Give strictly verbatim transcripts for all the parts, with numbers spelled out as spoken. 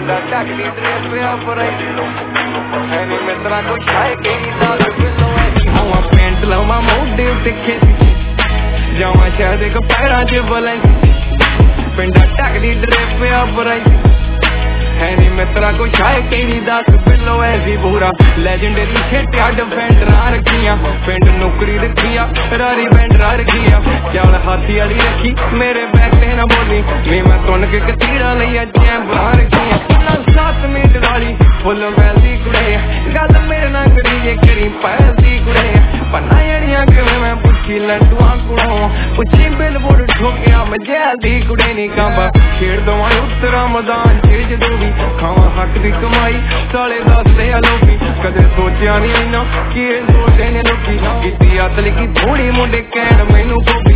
पिंडा ढकदी ड्रेपिया बुराई है नी मित्रा को छाए केड़ी दस बिलो आवा पेंट लावा मोढे उत्ते खेती जावा शहर दे पैरां च बलैंसी पिंडा ढकदी ड्रेपिया बुराई है नी मित्रा को छाए केड़ी दस बिलो ऐसी पूरा लेजेंडरी खेटिया डिफेंडर रखिया पिंड नौकरी रखिया रारी बैंडर रखिया चल हाथी वाली रखी मेरे बैक ते ना बोली वे मैं तुन के कतीरा लिया जैम बना रखिया सात मिनट वाली फुल वैसी कुड़े गल मेरे ना करी जे करी पैसी कुड़े पन्ना जड़ियां कि मैं पुछी लड्डुआ कुड़ो पुछी बिल बोर्ड ठोकिया मैं जैदी कुड़े नी कांबा खेड़ दवा उत्तरा मैदान च जदों भी खावा हक दी कमाई साले दसदे आ लोकी कदे सोचिया नी इन्ना कि एह सोचदे ने लोकी कीती अतल की थोड़ी मुंडे कहण मैनू गोभी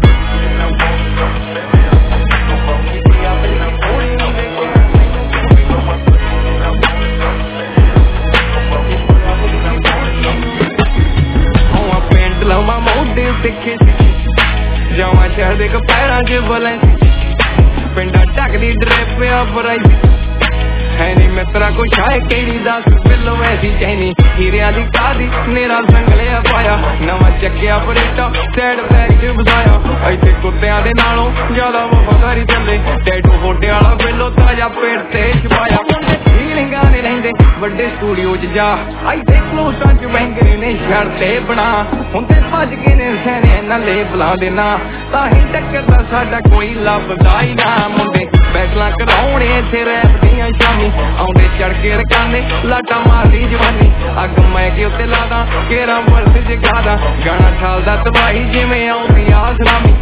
लावा मोढे उत्ते खेती जावा शहर दे पैरां च बलैंसी पिंडा ढकदी ड्रेपिया बुराई है नी मित्रा को छाए केड़ी दस बिलो ऐसी चैनी हीरिया दी कादी नेरा संगलिया पाया नवा चक्किया परेटा सैड बैग च बसाया इत्थे कुत्तियां दे नालों ज्यादा वफादारी चले टैटू फोटे वाला बिलो ताजा पेट ते छपाया फीलिंगां ने रहिंदे वड्डे स्टूडियो च जा इत्थे क्लोसां च बैंगरे ने शर्ते बना हुंदे भज के ने सैने ना लेबलां दे ना तां ही टक्कर दा साडा कोई लभदा ही ना मुंडे बैटलां कराउणे इत्थे रैप दियां शामी आउंदे चढ़ के रकाने लाटा मारदी जवानी अग मैं के उत्ते लादा केरा वर्स जगादा गाना ठालदा तबाही जिवें आउंदी आ सलामी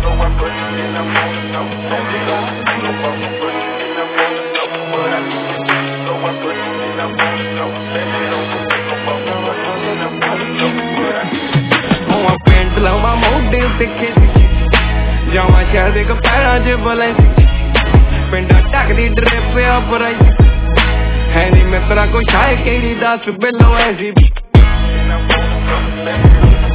पेंट लावा मोढे उत्ते खेती जावा शहर दे पैरां च बलैंसी पिंडा ढकदी ड्रेपिया बुराई है नी मित्रा को छाए केड़ी दस बिलो ऐसी